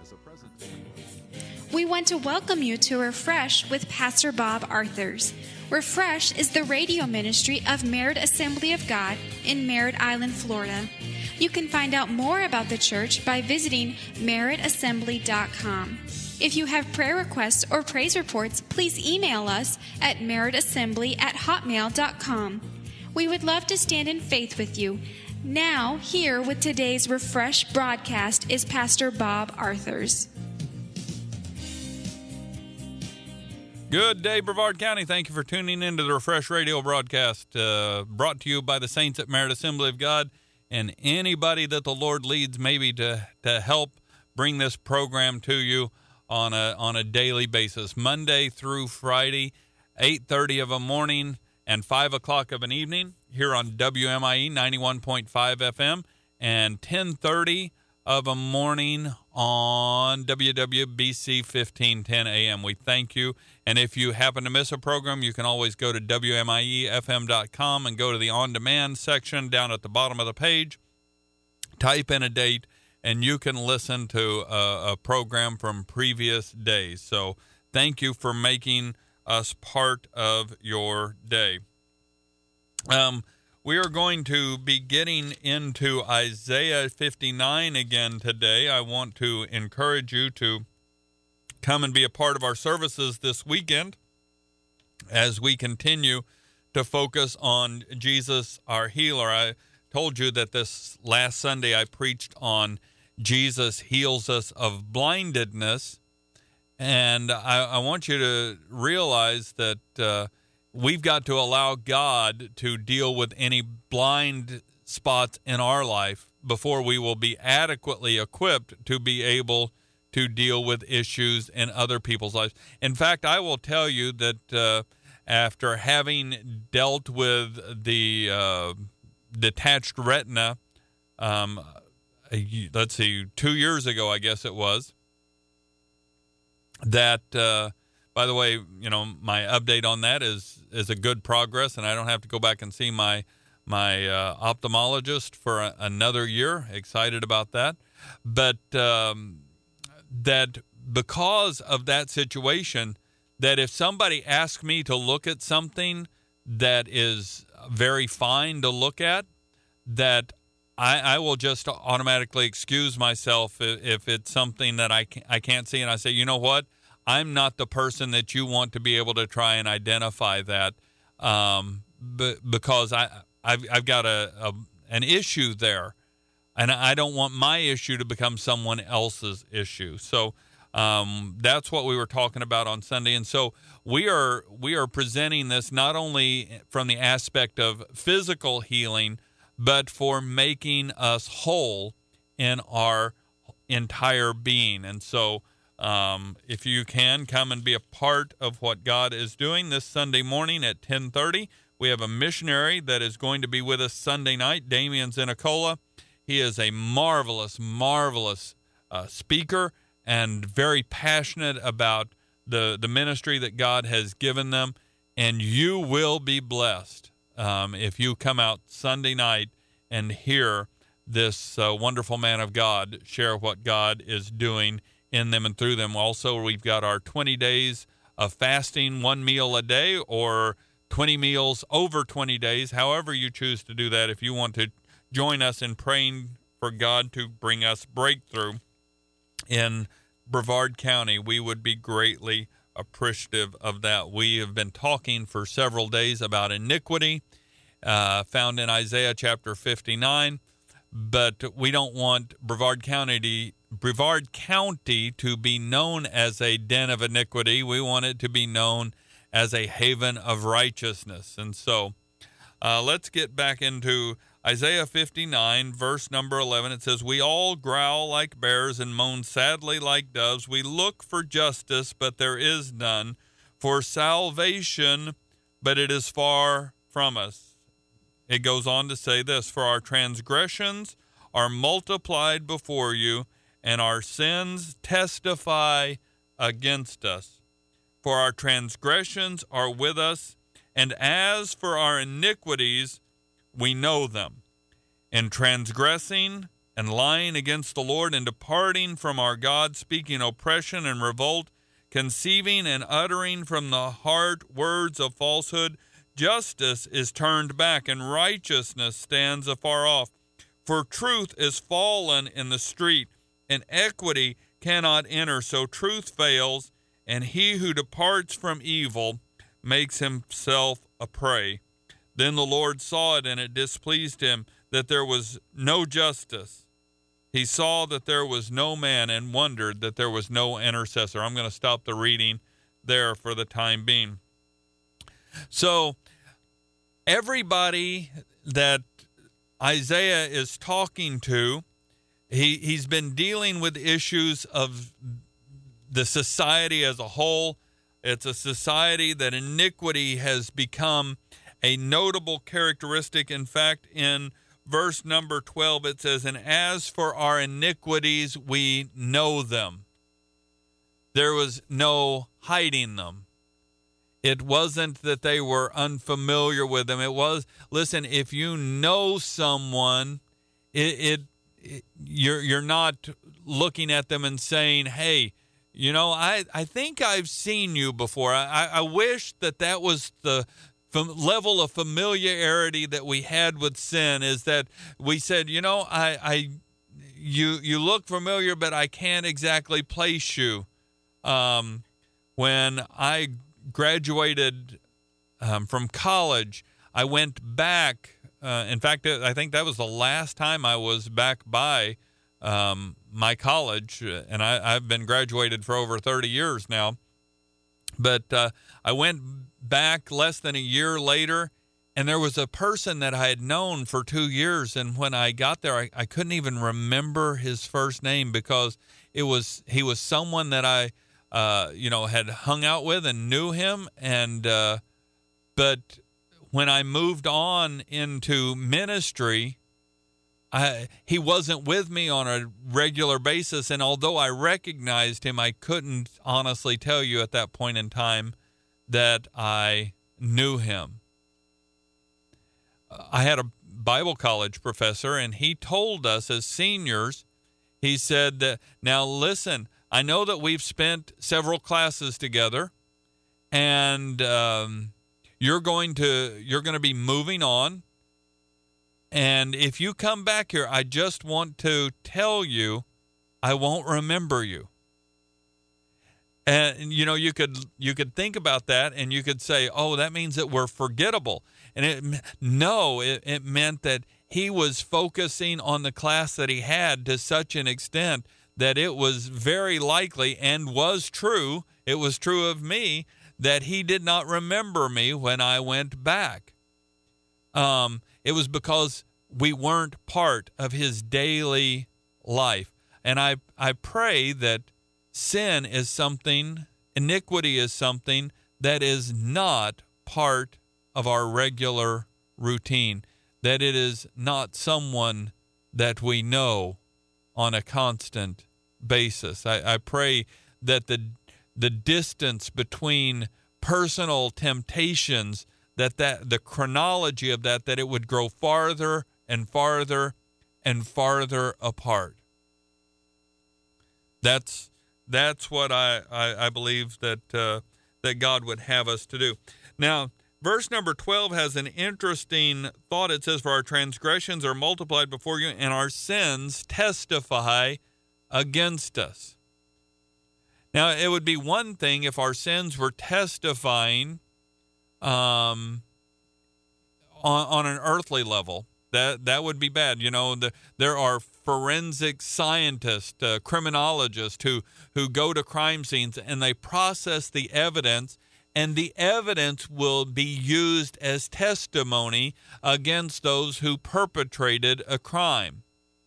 We want to welcome you to Refresh with Pastor Bob Arthurs. Refresh is the radio ministry of Merritt Assembly of God in Merritt Island, Florida. You can find out more about the church by visiting merrittassembly.com. If you have prayer requests or praise reports, please email us at merrittassembly@hotmail.com. We would love to stand in faith with you. Now, here with today's Refresh broadcast is Pastor Bob Arthurs. Good day, Brevard County. Thank you for tuning into the Refresh Radio broadcast brought to you by the saints at Merritt Assembly of God and anybody that the Lord leads maybe to help bring this program to you on a daily basis, Monday through Friday, 8:30 of a morning and 5 o'clock of an evening here on WMIE 91.5 FM and 10:30 of a morning on WWBC 1510 AM. We thank you. And if you happen to miss a program, you can always go to WMIEFM.com and go to the on-demand section down at the bottom of the page, type in a date, and you can listen to a program from previous days. So thank you for making us part of your day. We are going to be getting into Isaiah 59 again today. I want to encourage you to come and be a part of our services this weekend as we continue to focus on Jesus, our healer. I told you that this last Sunday I preached on Jesus heals us of blindedness, and I want you to realize that we've got to allow God to deal with any blind spots in our life before we will be adequately equipped to be able to deal with issues in other people's lives. In fact, I will tell you that after having dealt with the detached retina, let's see, 2 years ago, I guess it was, that, by the way, you know, my update on that is a good progress, and I don't have to go back and see my ophthalmologist for another year. Excited about that. But that because of that situation, that if somebody asks me to look at something that is very fine to look at, that I will just automatically excuse myself if it's something that I can't see, and I say, you know what? I'm not the person that you want to be able to try and identify that, because I've got an issue there, and I don't want my issue to become someone else's issue. So that's what we were talking about on Sunday, and so we are presenting this not only from the aspect of physical healing, but for making us whole in our entire being. And so if you can, come and be a part of what God is doing this Sunday morning at 10:30. We have a missionary that is going to be with us Sunday night, Damian Zinicola. He is a marvelous, marvelous speaker and very passionate about the ministry that God has given them. And you will be blessed if you come out Sunday night and hear this wonderful man of God share what God is doing in them and through them. Also, we've got our 20 days of fasting, 1 meal a day, or 20 meals over 20 days, however you choose to do that. If you want to join us in praying for God to bring us breakthrough in Brevard County, we would be greatly appreciative of that. We have been talking for several days about iniquity, found in Isaiah chapter 59, but we don't want Brevard County to be known as a den of iniquity. We want it to be known as a haven of righteousness. And so let's get back into Isaiah 59, verse number 11. It says, "We all growl like bears and moan sadly like doves. We look for justice, but there is none, for salvation, but it is far from us." It goes on to say this, "For our transgressions are multiplied before you, and our sins testify against us. For our transgressions are with us, and as for our iniquities, we know them. In transgressing and lying against the Lord, and departing from our God, speaking oppression and revolt, conceiving and uttering from the heart words of falsehood. Justice is turned back, and righteousness stands afar off. For truth is fallen in the street, and equity cannot enter. So truth fails, and he who departs from evil makes himself a prey. Then the Lord saw it, and it displeased him that there was no justice. He saw that there was no man, and wondered that there was no intercessor. I'm going to stop the reading there for the time being. So everybody that Isaiah is talking to, he's been dealing with issues of the society as a whole. It's a society that iniquity has become a notable characteristic. In fact, in verse number 12, it says, "And as for our iniquities, we know them." There was no hiding them. It wasn't that they were unfamiliar with them. It was, listen, if you know someone, you're not looking at them and saying, "Hey, you know, I think I've seen you before." I wish that was the level of familiarity that we had with sin, is that we said, you know, you look familiar, but I can't exactly place you. When I graduated from college, I went back. In fact, I think that was the last time I was back by my college, and I've been graduated for over 30 years now. But I went back less than a year later, and there was a person that I had known for 2 years, and when I got there, I couldn't even remember his first name, because he was someone that I had hung out with and knew him, and but when I moved on into ministry, he wasn't with me on a regular basis, and although I recognized him, I couldn't honestly tell you at that point in time that I knew him. I had a Bible college professor, and he told us as seniors, he said that, "Now listen, I know that we've spent several classes together, and you're going to be moving on. And if you come back here, I just want to tell you, I won't remember you." And you know, you could think about that, and you could say, "Oh, that means that we're forgettable." And it meant that he was focusing on the class that he had to such an extent that it was very likely, and was true, it was true of me, that he did not remember me when I went back. It was because we weren't part of his daily life. And I pray that sin is something, iniquity is something that is not part of our regular routine, that it is not someone that we know on a constant basis. I pray that the distance between personal temptations, that the chronology of that it would grow farther and farther and farther apart. That's what I believe that God would have us to do. Now, verse number 12 has an interesting thought. It says, "For our transgressions are multiplied before you, and our sins testify against us." Now, it would be one thing if our sins were testifying on an earthly level. That would be bad. You know, there are forensic scientists, criminologists who go to crime scenes, and they process the evidence, and the evidence will be used as testimony against those who perpetrated a crime.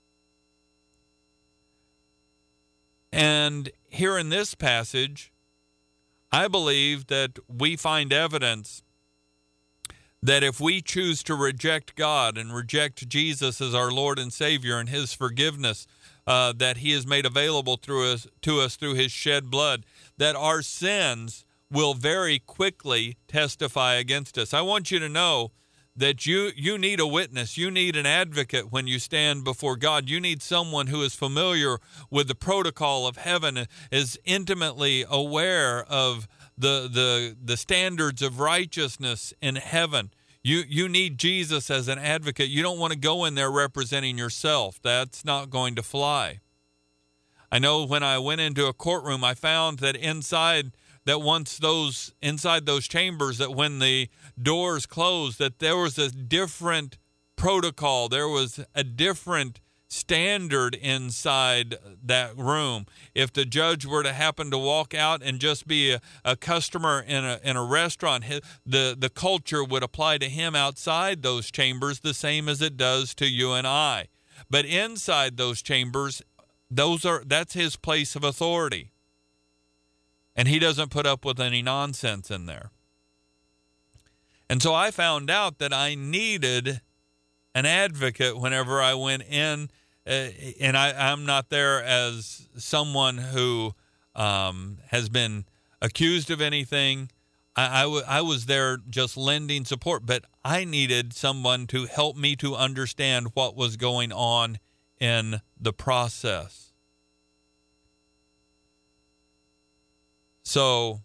And here in this passage, I believe that we find evidence that if we choose to reject God and reject Jesus as our Lord and Savior and his forgiveness that he has made available to us through his shed blood, that our sins will very quickly testify against us. I want you to know that you need a witness. You need an advocate when you stand before God. You need someone who is familiar with the protocol of heaven, is intimately aware of the standards of righteousness in heaven. You need Jesus as an advocate. You don't want to go in there representing yourself. That's not going to fly. I know when I went into a courtroom, I found that inside those chambers, that when the doors closed, that there was a different protocol. There was a different standard inside that room. If the judge were to happen to walk out and just be a customer in a restaurant, the culture would apply to him outside those chambers the same as it does to you and I. But inside those chambers, that's his place of authority. And he doesn't put up with any nonsense in there. And so I found out that I needed an advocate whenever I went in, and I'm not there as someone who has been accused of anything. I was there just lending support, but I needed someone to help me to understand what was going on in the process. So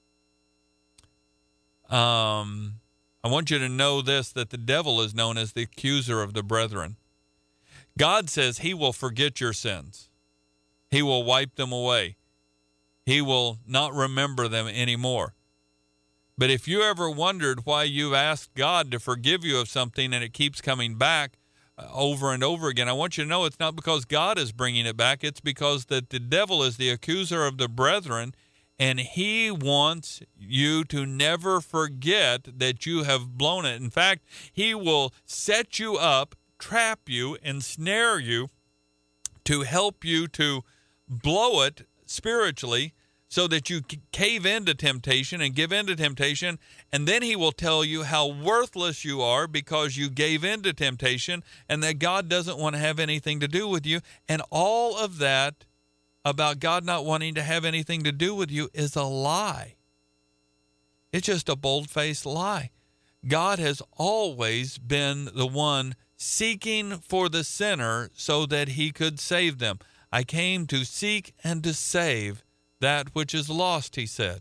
I want you to know this, that the devil is known as the accuser of the brethren. God says he will forget your sins. He will wipe them away. He will not remember them anymore. But if you ever wondered why you've asked God to forgive you of something and it keeps coming back over and over again, I want you to know it's not because God is bringing it back. It's because that the devil is the accuser of the brethren, and he wants you to never forget that you have blown it. In fact, he will set you up, trap you, ensnare you to help you to blow it spiritually so that you cave into temptation and give into temptation. And then he will tell you how worthless you are because you gave into temptation and that God doesn't want to have anything to do with you. And all of that about God not wanting to have anything to do with you is a lie. It's just a bold-faced lie. God has always been the one seeking for the sinner so that he could save them. I came to seek and to save that which is lost, he said.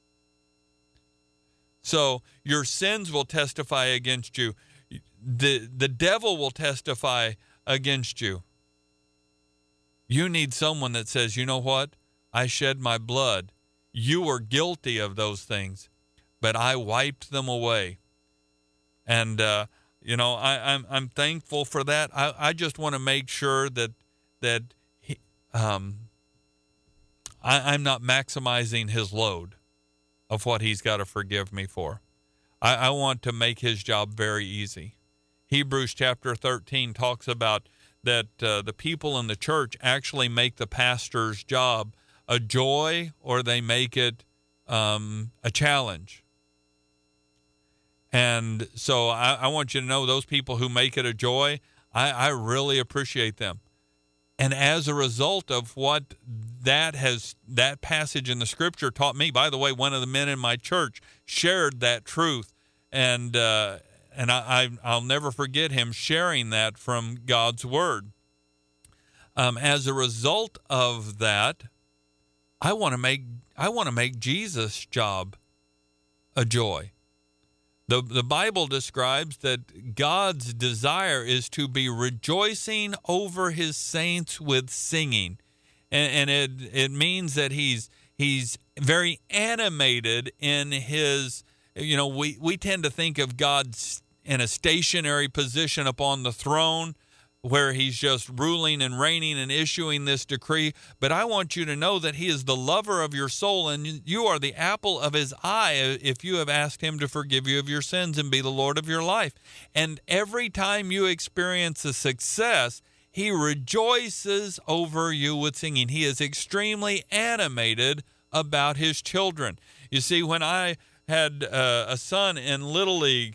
So your sins will testify against you. The devil will testify against you. You need someone that says, you know what? I shed my blood. You were guilty of those things, but I wiped them away. And, I'm thankful for that. I just want to make sure that I'm not maximizing his load of what he's got to forgive me for. I want to make his job very easy. Hebrews chapter 13 talks about that the people in the church actually make the pastor's job a joy, or they make it a challenge. And so I want you to know those people who make it a joy, I really appreciate them. And as a result of what that passage in the scripture taught me, by the way, one of the men in my church shared that truth, and I'll never forget him sharing that from God's word. As a result of that, I want to make Jesus' job a joy. The Bible describes that God's desire is to be rejoicing over his saints with singing. And it means that he's very animated in his, we tend to think of God in a stationary position upon the throne where he's just ruling and reigning and issuing this decree. But I want you to know that he is the lover of your soul, and you are the apple of his eye if you have asked him to forgive you of your sins and be the Lord of your life. And every time you experience a success, he rejoices over you with singing. He is extremely animated about his children. You see, when I had a son in Little League,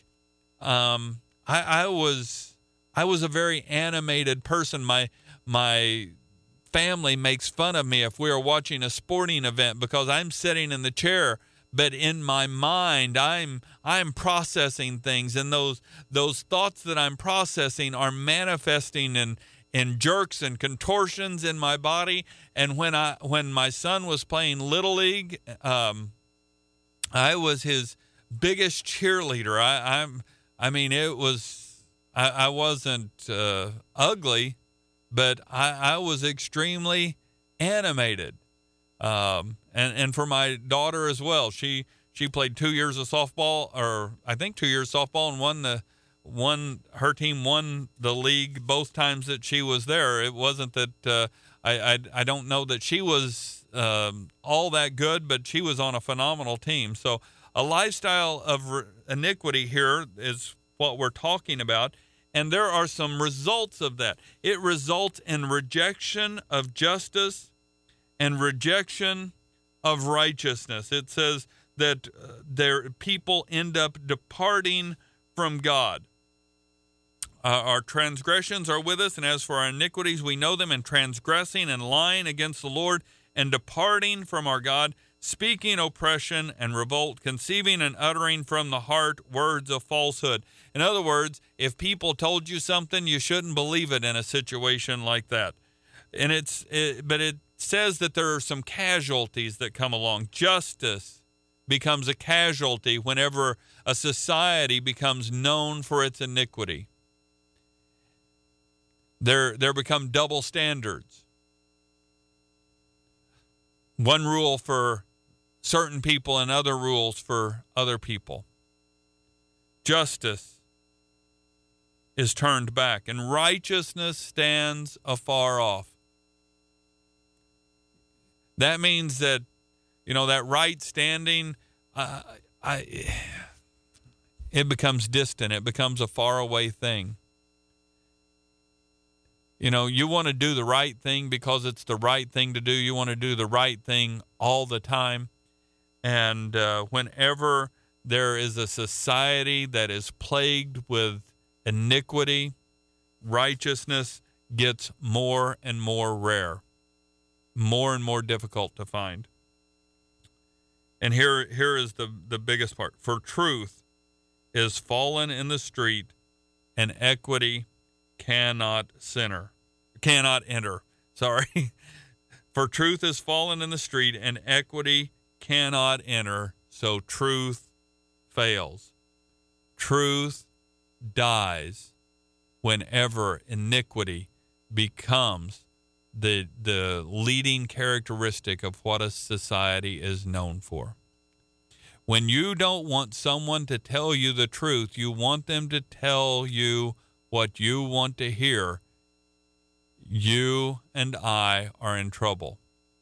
I was a very animated person. My family makes fun of me if we are watching a sporting event because I'm sitting in the chair but in my mind I'm processing things, and those thoughts that I'm processing are manifesting in jerks and contortions in my body. And when my son was playing Little League, I was his biggest cheerleader. I wasn't ugly, but I was extremely animated. And for my daughter as well, she played 2 years of softball, or I think 2 years of softball, and her team won the league both times that she was there. It wasn't that I don't know that she was all that good, but she was on a phenomenal team. So a lifestyle of iniquity here is what we're talking about. And there are some results of that. It results in rejection of justice and rejection of righteousness. It says that people end up departing from God. Our transgressions are with us, and as for our iniquities, we know them, in transgressing and lying against the Lord and departing from our God, speaking oppression and revolt, conceiving and uttering from the heart words of falsehood. In other words, if people told you something, you shouldn't believe it in a situation like that. And but it says that there are some casualties that come along. Justice becomes a casualty whenever a society becomes known for its iniquity. There become double standards. One rule for certain people and other rules for other people. Justice is turned back, and righteousness stands afar off. That means that, that right standing, it becomes distant. It becomes a faraway thing. You want to do the right thing because it's the right thing to do. You want to do the right thing all the time. And whenever there is a society that is plagued with iniquity, righteousness gets more and more rare, more and more difficult to find. And here is the biggest part. For truth is fallen in the street, and equity cannot enter. Sorry. For truth is fallen in the street, and equity cannot enter, so truth fails. Truth dies whenever iniquity becomes the leading characteristic of what a society is known for. When you don't want someone to tell you the truth, you want them to tell you what you want to hear, you and I are in trouble.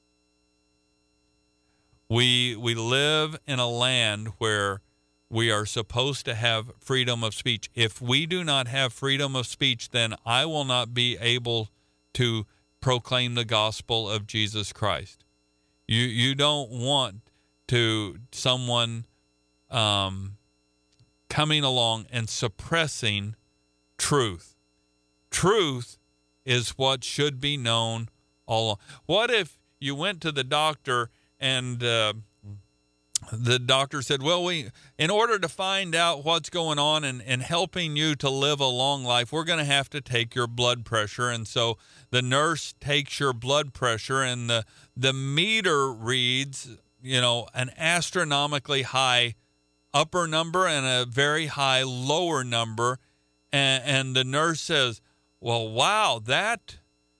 We live in a land where we are supposed to have freedom of speech. If we do not have freedom of speech, then I will not be able to proclaim the gospel of Jesus Christ. You don't want someone coming along and suppressing truth. Truth is what should be known all along. What if you went to the doctor and the doctor said, well, in order to find out what's going on and helping you to live a long life, we're going to have to take your blood pressure. And so the nurse takes your blood pressure, and the meter reads, an astronomically high upper number and a very high lower number. And the nurse says, well, wow, that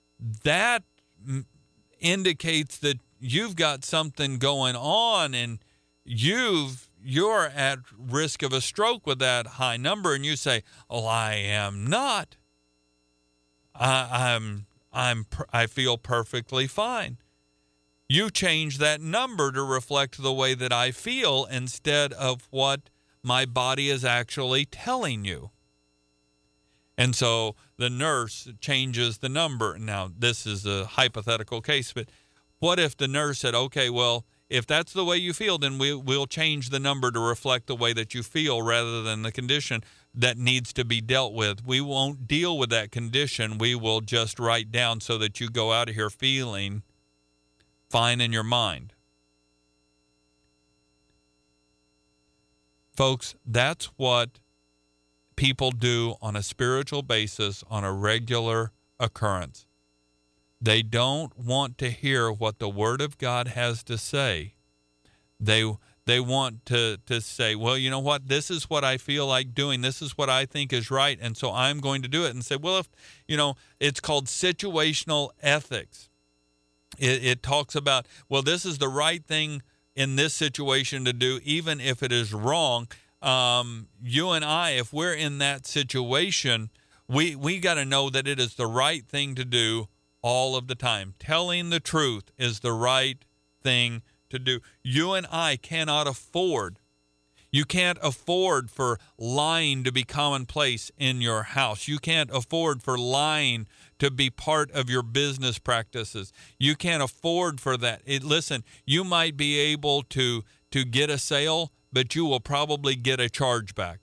indicates that you've got something going on, and you're at risk of a stroke with that high number. And you say, oh, I am not. I feel perfectly fine. You change that number to reflect the way that I feel instead of what my body is actually telling you. And so the nurse changes the number. Now, this is a hypothetical case, but what if the nurse said, okay, well, if that's the way you feel, then we'll change the number to reflect the way that you feel rather than the condition that needs to be dealt with. We won't deal with that condition. We will just write down so that you go out of here feeling fine in your mind. Folks, that's what people do on a spiritual basis on a regular occurrence. They don't want to hear what the Word of God has to say. They want to say, well, you know what? This is what I feel like doing. This is what I think is right, and so I'm going to do it. And say, well, if it's called situational ethics. It talks about, well, this is the right thing in this situation to do, even if it is wrong. You and I, if we're in that situation, we got to know that it is the right thing to do all of the time. Telling the truth is the right thing to do. You and I cannot afford. You can't afford for lying to be commonplace in your house. You can't afford for lying to be part of your business practices. You can't afford for that. Listen, you might be able to get a sale, but you will probably get a chargeback.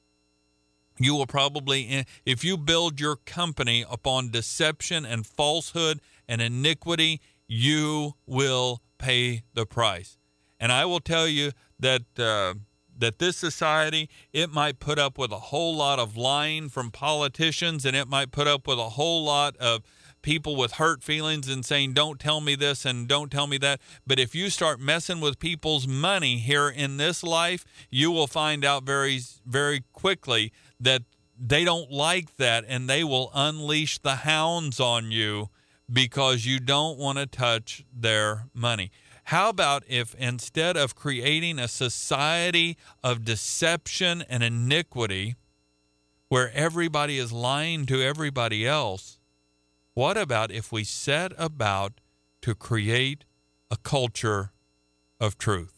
You will probably, if you build your company upon deception and falsehood and iniquity, you will pay the price. And I will tell you that that this society, it might put up with a whole lot of lying from politicians, and it might put up with a whole lot of people with hurt feelings and saying, don't tell me this and don't tell me that. But if you start messing with people's money here in this life, you will find out very, very quickly that they don't like that, and they will unleash the hounds on you because you don't want to touch their money. How about if instead of creating a society of deception and iniquity where everybody is lying to everybody else, what about if we set about to create a culture of truth?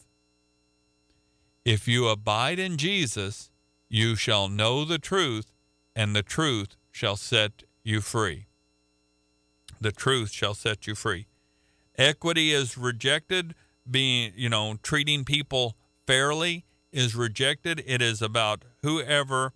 If you abide in Jesus, you shall know the truth, and the truth shall set you free. The truth shall set you free. Equity is rejected. Treating people fairly is rejected. It is about whoever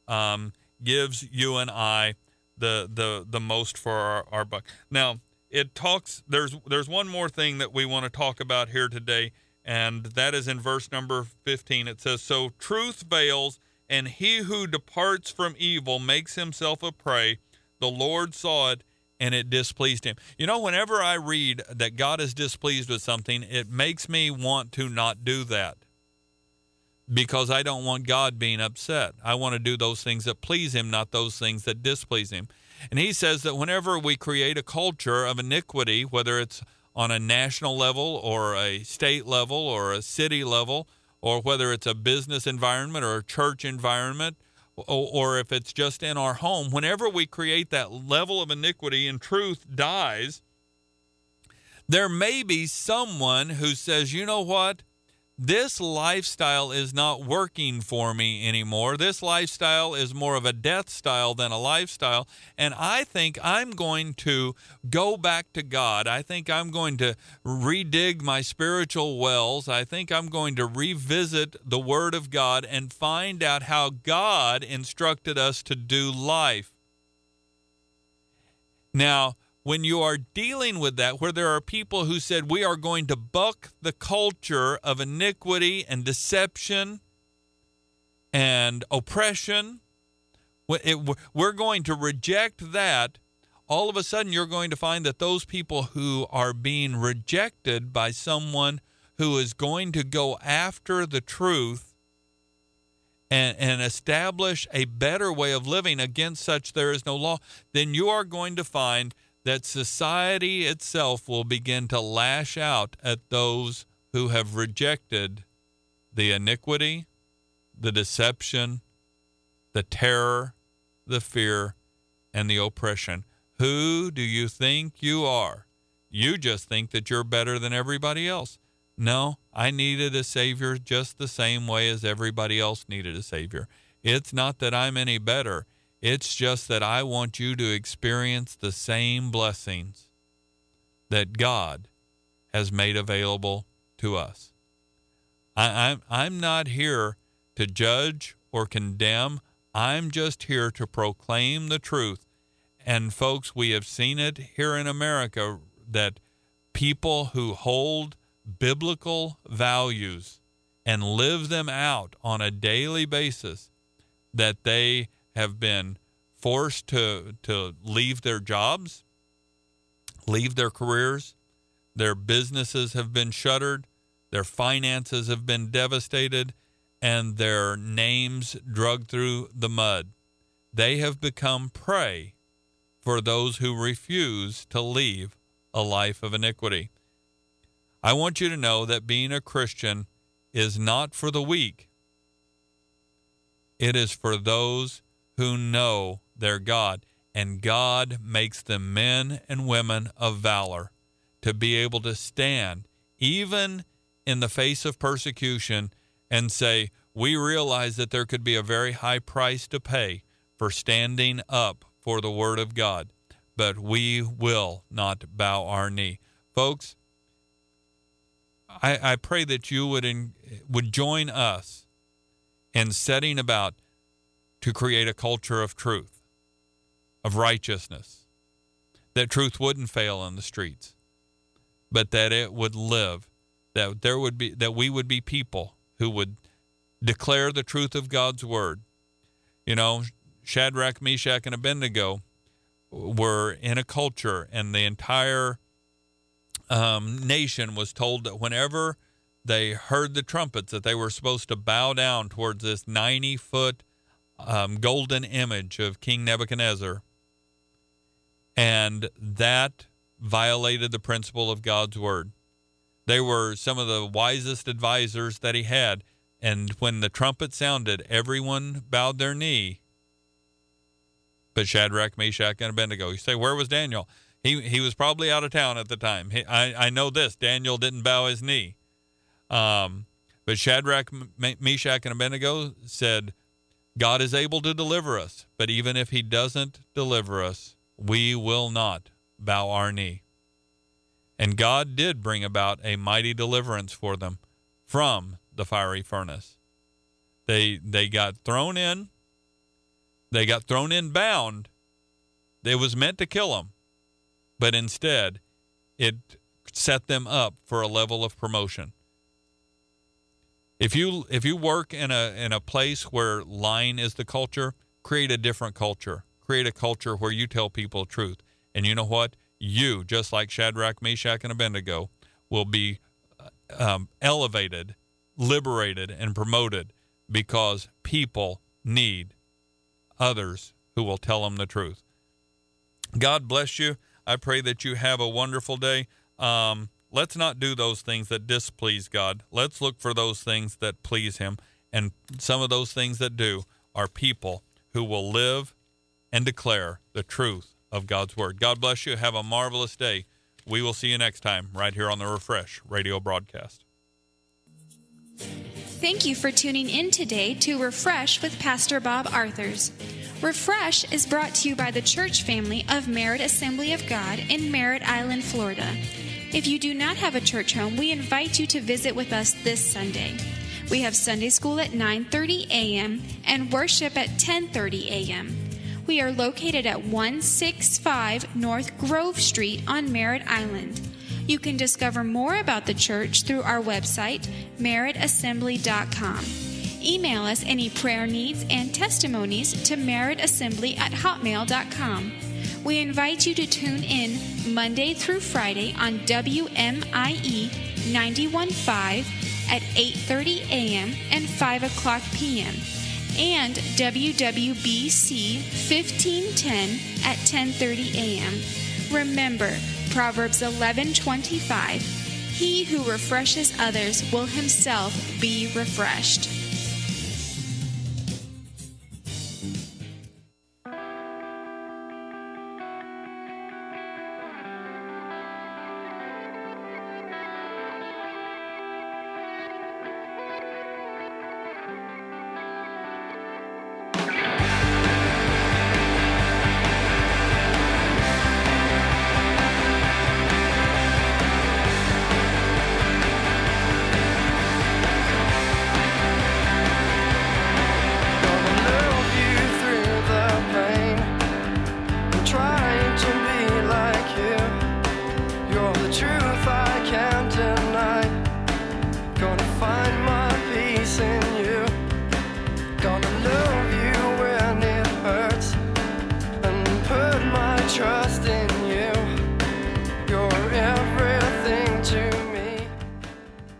gives you and I the most for our buck. Now, it talks. There's one more thing that we want to talk about here today, and that is in verse number 15. It says, "So truth veils, and he who departs from evil makes himself a prey. The Lord saw it, and it displeased him." Whenever I read that God is displeased with something, it makes me want to not do that because I don't want God being upset. I want to do those things that please him, not those things that displease him. And he says that whenever we create a culture of iniquity, whether it's on a national level or a state level or a city level, or whether it's a business environment or a church environment, or if it's just in our home, whenever we create that level of iniquity and truth dies, there may be someone who says, you know what? This lifestyle is not working for me anymore. This lifestyle is more of a death style than a lifestyle. And I think I'm going to go back to God. I think I'm going to redig my spiritual wells. I think I'm going to revisit the Word of God and find out how God instructed us to do life. Now, when you are dealing with that, where there are people who said we are going to buck the culture of iniquity and deception and oppression, we're going to reject that, all of a sudden you're going to find that those people who are being rejected by someone who is going to go after the truth and establish a better way of living, against such there is no law, then you are going to find that society itself will begin to lash out at those who have rejected the iniquity, the deception, the terror, the fear, and the oppression. Who do you think you are? You just think that you're better than everybody else. No, I needed a Savior just the same way as everybody else needed a Savior. It's not that I'm any better. It's just that I want you to experience the same blessings that God has made available to us. I'm not here to judge or condemn. I'm just here to proclaim the truth. And folks, we have seen it here in America that people who hold biblical values and live them out on a daily basis, that they have been forced to leave their jobs, leave their careers, their businesses have been shuttered, their finances have been devastated, and their names dragged through the mud. They have become prey for those who refuse to leave a life of iniquity. I want you to know that being a Christian is not for the weak. It is for those who know their God, and God makes them men and women of valor to be able to stand even in the face of persecution and say, we realize that there could be a very high price to pay for standing up for the Word of God, but we will not bow our knee. Folks, I pray that you would join us in setting about to create a culture of truth, of righteousness, that truth wouldn't fail in the streets, but that it would live, that we would be people who would declare the truth of God's word. You know, Shadrach, Meshach, and Abednego were in a culture, and the entire nation was told that whenever they heard the trumpets, that they were supposed to bow down towards this 90-foot golden image of King Nebuchadnezzar. And that violated the principle of God's word. They were some of the wisest advisors that he had. And when the trumpet sounded, everyone bowed their knee. But Shadrach, Meshach, and Abednego. You say, where was Daniel? He was probably out of town at the time. I know this. Daniel didn't bow his knee. But Shadrach, Meshach, and Abednego said, God is able to deliver us. But even if he doesn't deliver us, we will not bow our knee. And God did bring about a mighty deliverance for them from the fiery furnace. They got thrown in. They got thrown in bound. It was meant to kill them. But instead, it set them up for a level of promotion. If you work in a place where lying is the culture, create a different culture. Create a culture where you tell people truth. And you know what? You, just like Shadrach, Meshach, and Abednego, will be elevated, liberated, and promoted because people need others who will tell them the truth. God bless you. I pray that you have a wonderful day. Let's not do those things that displease God. Let's look for those things that please him. And some of those things that do are people who will live and declare the truth of God's word. God bless you. Have a marvelous day. We will see you next time right here on the Refresh Radio broadcast. Thank you for tuning in today to Refresh with Pastor Bob Arthurs. Refresh is brought to you by the church family of Merritt Assembly of God in Merritt Island, Florida. If you do not have a church home, we invite you to visit with us this Sunday. We have Sunday school at 9:30 a.m. and worship at 10:30 a.m. We are located at 165 North Grove Street on Merritt Island. You can discover more about the church through our website, merrittassembly.com. Email us any prayer needs and testimonies to merrittassembly@hotmail.com. We invite you to tune in Monday through Friday on WMIE 91.5 at 8:30 a.m. and 5 o'clock p.m. and WWBC 1510 at 10:30 a.m. Remember, Proverbs 11:25, he who refreshes others will himself be refreshed.